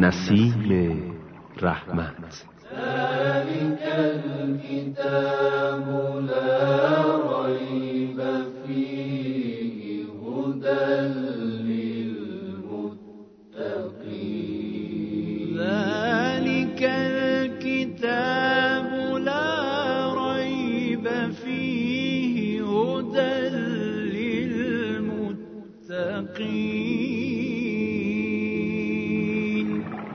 نسیم رحمت. ذلك الكتاب لا ريب فيه هدى للمتقين. ذلك الكتاب لا ريب فيه هدى للمتقين.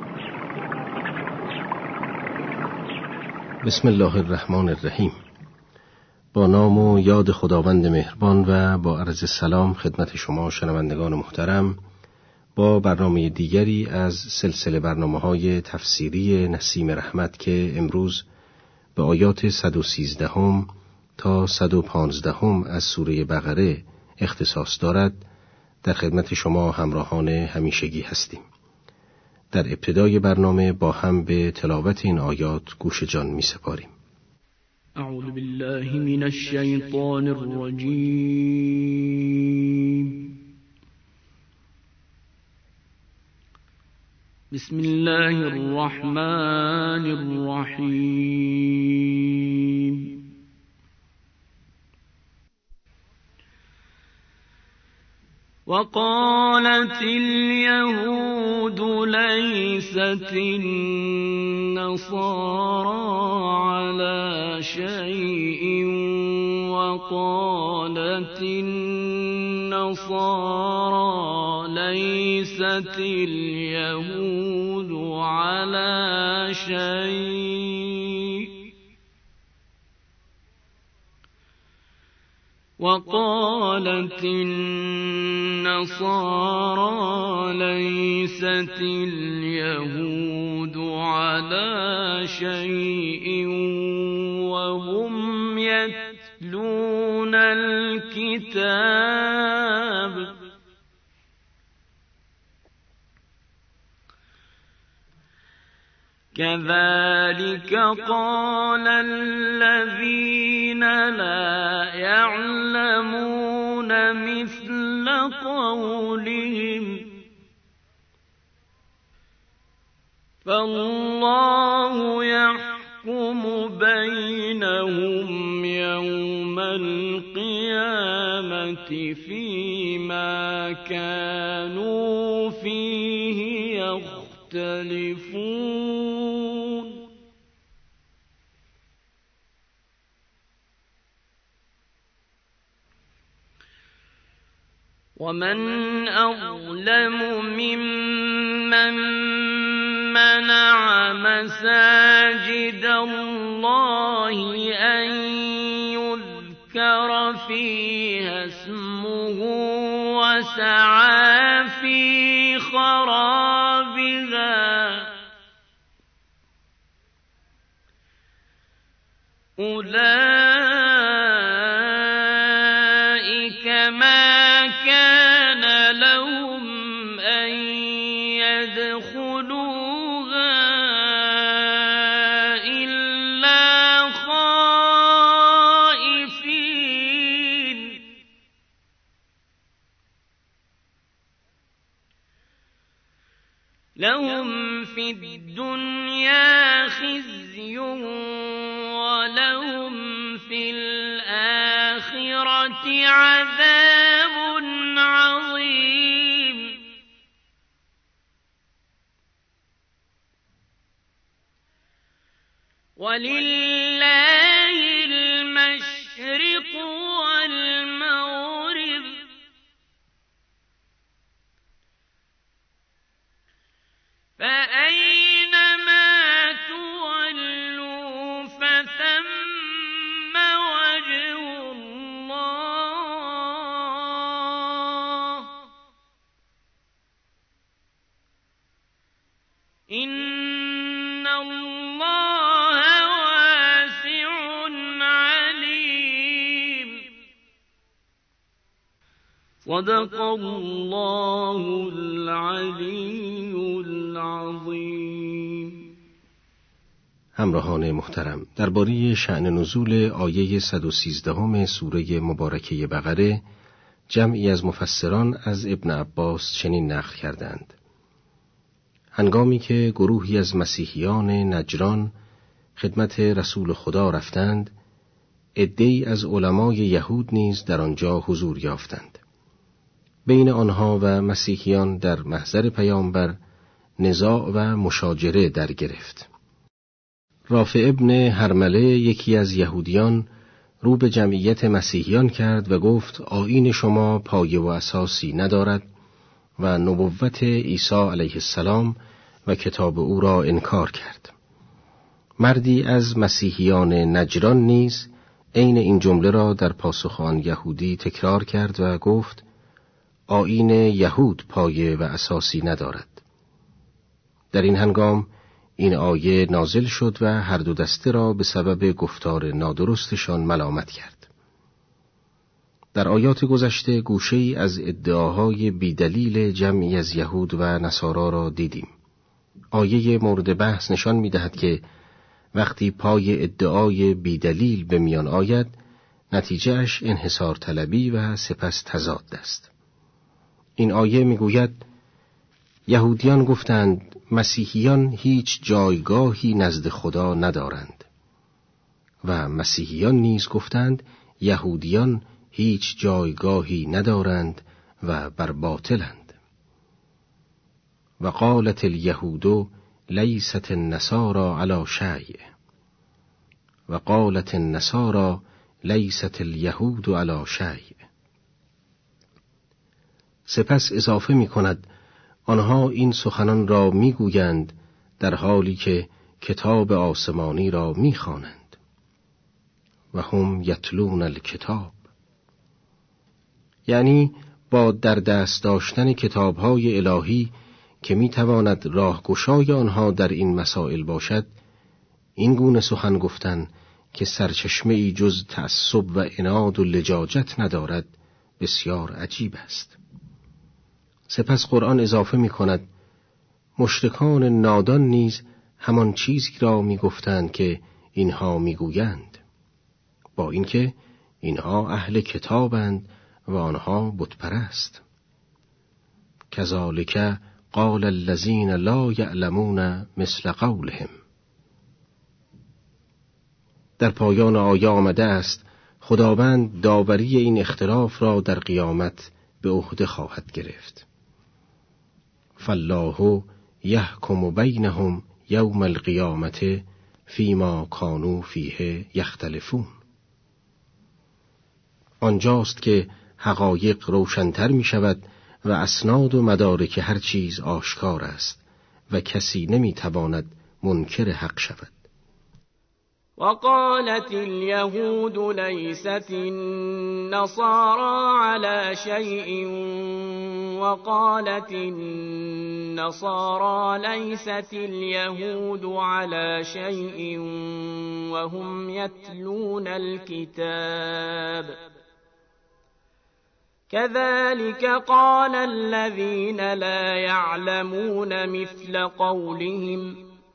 بسم الله الرحمن الرحیم. با نام و یاد خداوند مهربان و با عرض سلام خدمت شما شنوندگان محترم، با برنامه دیگری از سلسله برنامه‌های تفسیری نسیم رحمت که امروز به آیات 113 تا 115 از سوره بقره اختصاص دارد، در خدمت شما همراهان همیشگی هستیم. در ابتدای برنامه با هم به تلاوت این آیات گوش جان می سپاریم. اعوذ بالله من الشیطان الرجیم. بسم الله الرحمن الرحیم. وقالت اليهود ليست النصارى على شيء وقالت النصارى ليست اليهود على شيء وقالت النصارى ليست اليهود على شيء وهم يتلون الكتاب كذلك قال الذين لا يعلمون مثل قولهم فالله يحكم بينهم يوم القيامة فيما كانوا فيه يختلفون. ومن أظلم ممن منع مساجد الله أن يذكر فيها اسمه وسعى في خرابها أولئك ما كان لهم أن يدخلوها إلا خائفين لهم في الدنيا خزي ولهم في الآخرة عذاب عظيم. ولله المشرق والمغرب فأينما تولوا فثم وجه الله إن الله واسع عليم. صدق الله العلي العظیم. همراهان محترم، درباره شأن نزول آیه 113 سوره مبارکه بقره جمعی از مفسران از ابن عباس چنین نقل کردند: هنگامی که گروهی از مسیحیان نجران خدمت رسول خدا رفتند، عده‌ای از علمای یهود نیز در آنجا حضور یافتند. بین آنها و مسیحیان در محضر پیامبر نزاع و مشاجره در گرفت. رافع ابن هرمله، یکی از یهودیان، رو به جمعیت مسیحیان کرد و گفت آیین شما پایه و اساسی ندارد و نبوت عیسی علیه السلام و کتاب او را انکار کرد. مردی از مسیحیان نجران نیز عین این جمله را در پاسخ آن یهودی تکرار کرد و گفت آیین یهود پایه و اساسی ندارد. در این هنگام این آیه نازل شد و هر دو دسته را به سبب گفتار نادرستشان ملامت کرد. در آیات گذشته گوشه‌ای از ادعاهای بیدلیل جمعی از یهود و نصارا را دیدیم. آیه مورد بحث نشان می‌دهد که وقتی پای ادعای بیدلیل به میان آید، نتیجهش انحصار طلبی و سپس تضاد است. این آیه می‌گوید یهودیان گفتند مسیحیان هیچ جایگاهی نزد خدا ندارند و مسیحیان نیز گفتند یهودیان هیچ جایگاهی ندارند و بر باطلند. و قالت الیهود لیست النصارى علی شیء و قالت النصارى لیست الیهود علی شیء. سپس اضافه می کند آنها این سخنان را می گویند در حالی که کتاب آسمانی را می خوانند. و هم یتلون الکتاب، یعنی با در دست داشتن کتاب‌های الهی که می تواند راهگشای آنها در این مسائل باشد، این گونه سخن گفتن که سرچشمه‌ای جز تعصب و عناد و لجاجت ندارد بسیار عجیب است. سپس قرآن اضافه می کند مشرکان نادان نیز همان چیزی را می گفتند که اینها می گویند، با اینکه اینها اهل کتابند و آنها بت پرست. کذالک قال الذین لا یعلمون مثل قولهم. در پایان آیه آمده است خداوند داوری این اختلاف را در قیامت به عهده خواهد گرفت. فالله یحکم بینهم یوم القیامة فیما کانوا فیه یختلفون. آنجاست که حقایق روشن‌تر می شود و اسناد و مدارک هر چیز آشکار است و کسی نمی تواند منکر حق شود. وقالت اليهود ليست النصارى على شيء وقالت النصارى ليست اليهود على شيء وهم يتلون الكتاب كذلك قال الذين لا يعلمون مثل قولهم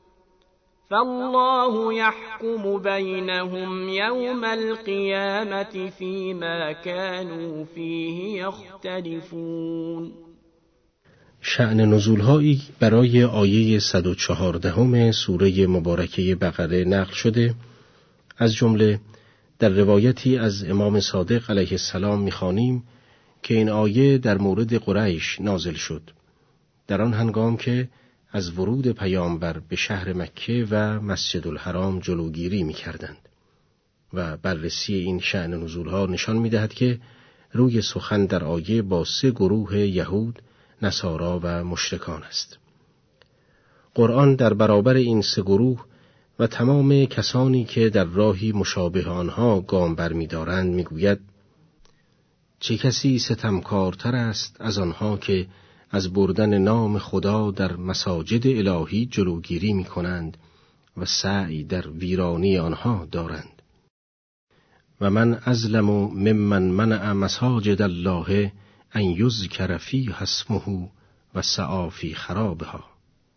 فالله يحكم بينهم يوم القيامة فيما كانوا فيه يختلفون. شأن نزولهایی برای آیه 114 سوره مبارکه بقره نقل شده، از جمله در روایتی از امام صادق علیه السلام می‌خوانیم که این آیه در مورد قریش نازل شد، در آن هنگام که از ورود پیامبر به شهر مکه و مسجد الحرام جلوگیری می‌کردند و بررسی این شأن نزولها نشان می‌دهد که روی سخن در آیه با 3 گروه یهود، نصارا و مشرکان است. قرآن در برابر این 3 گروه و تمام کسانی که در راهی مشابه آنها گام برمی‌دارند می‌گوید چه کسی ستمکارتر است از آنها که از بردن نام خدا در مساجد الهی جلوگیری می کنند و سعی در ویرانی آنها دارند. و من ازلم ممن منع مساجد الله ان یذکر فیها اسمه و سعی فی خرابها.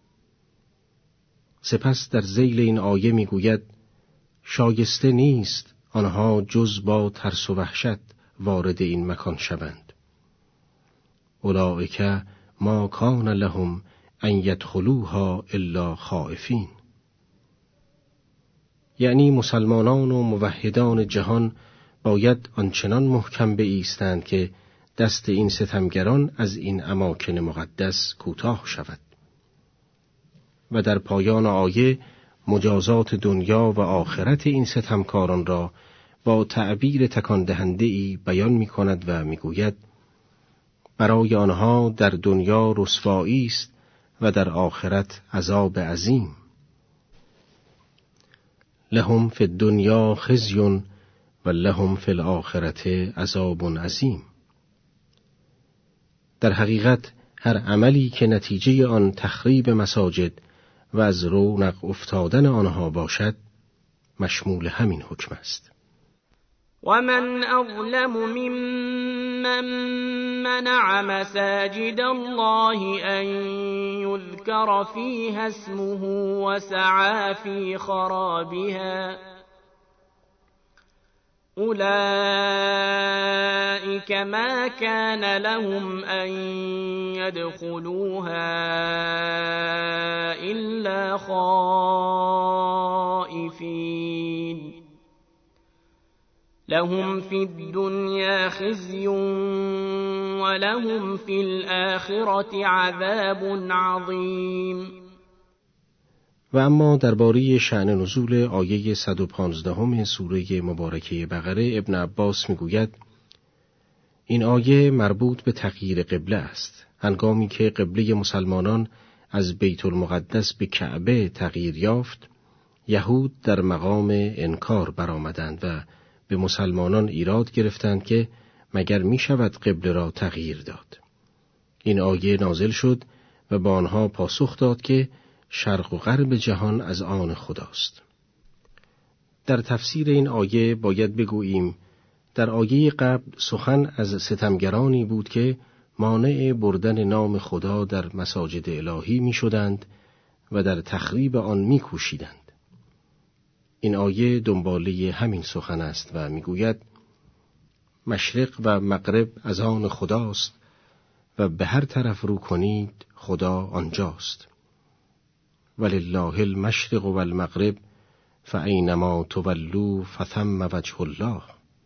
سپس در ذیل این آیه می گوید شایسته نیست آنها جز با ترس و وحشت وارد این مکان شوند. اولئک ما کان لهم ان یدخلوها الا خائفین. یعنی مسلمانان و موحدان جهان باید آنچنان محکم بایستند که دست این ستمگران از این اماکن مقدس کوتاه شود. و در پایان آیه مجازات دنیا و آخرت این ستمکاران را با تعبیر تکان دهنده‌ای بیان می‌کند و می‌گوید برای آنها در دنیا رسوایی است و در آخرت عذاب عظیم. لهم فی الدنیا خزی و لهم فی الآخرة عذاب عظیم. در حقیقت هر عملی که نتیجه آن تخریب مساجد و از رونق افتادن آنها باشد مشمول همین حکم است. ومن أظلم ممن منع مساجد الله أن يذكر فيها اسمه وسعى في خرابها أولئك ما كان لهم أن يدخلوها إلا خائفين لهم في الدنيا خزي ولهم في الآخرة عذاب عظيم. و اما درباره شأن نزول آیه 115 سوره مبارکه بقره ابن عباس میگوید این آیه مربوط به تغییر قبله است. هنگامی که قبله مسلمانان از بیت المقدس به کعبه تغییر یافت، یهود در مقام انکار برآمدند و به مسلمانان ایراد گرفتند که مگر می شود قبله را تغییر داد. این آیه نازل شد و با آنها پاسخ داد که شرق و غرب جهان از آن خداست. در تفسیر این آیه باید بگوییم در آیه قبل سخن از ستمگرانی بود که مانع بردن نام خدا در مساجد الهی می شدند و در تخریب آن می کوشیدند. این آیه دنباله همین سخن است و می گوید مشرق و مغرب از آن خداست و به هر طرف رو کنید خدا آنجاست. ولله المشرق و المغرب فاینما تولوا فثم وجه الله.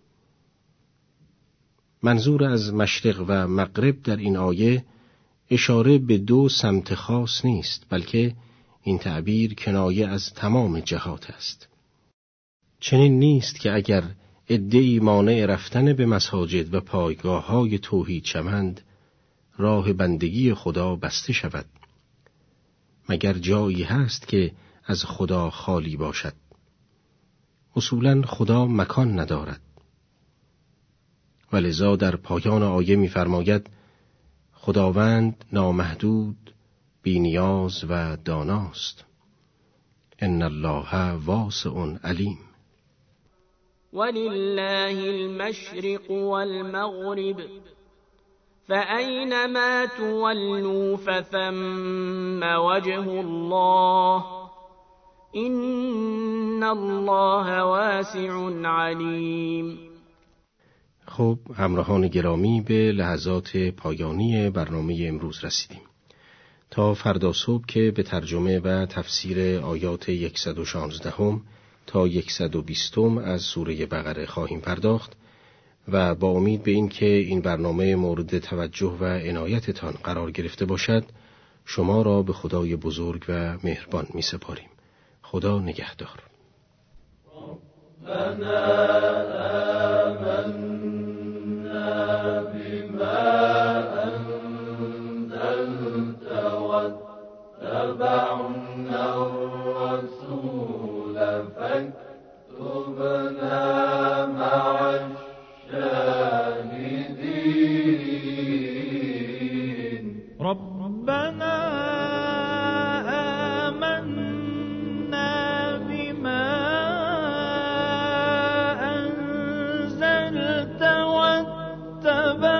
منظور از مشرق و مغرب در این آیه اشاره به دو سمت خاص نیست، بلکه این تعبیر کنایه از تمام جهات است. چنین نیست که اگر عده‌ای مانع رفتن به مساجد و پایگاه‌های توحید شوند، راه بندگی خدا بسته شود. مگر جایی هست که از خدا خالی باشد؟ اصولاً خدا مکان ندارد. ولذا در پایان آیه می‌فرماید خداوند نامحدود، بی‌نیاز و داناست. ان الله واسع علیم. ولله المشرق والمغرب فأينما تولوا فثم وجه الله إن الله واسع علیم. خب همراهان گرامی به لحظات پایانی برنامه امروز رسیدیم. تا فردا صبح که به ترجمه و تفسیر آیات 116 تا 120 از سوره بقره خواهیم پرداخت و با امید به این که این برنامه مورد توجه و عنایتتان قرار گرفته باشد، شما را به خدای بزرگ و مهربان می سپاریم. خدا نگهدار. ربنا آمنا بما أنزلت واتبعنا